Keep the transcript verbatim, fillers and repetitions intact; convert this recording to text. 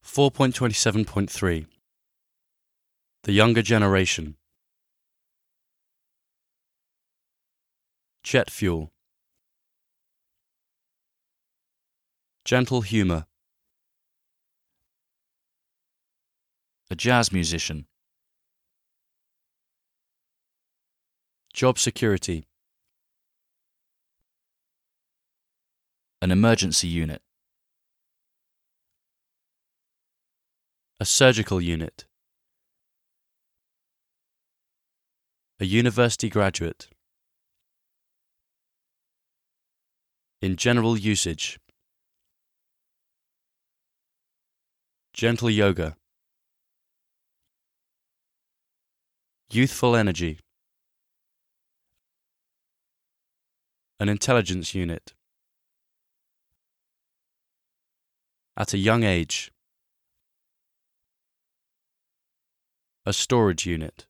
four point twenty-seven point three The Younger Generation. Jet fuel. Gentle humour. A jazz musician. Job security. An emergency unit. A surgical unit. A university graduate. In general usage. Gentle yoga. Youthful energy. An intelligence unit. At a young age. A storage unit.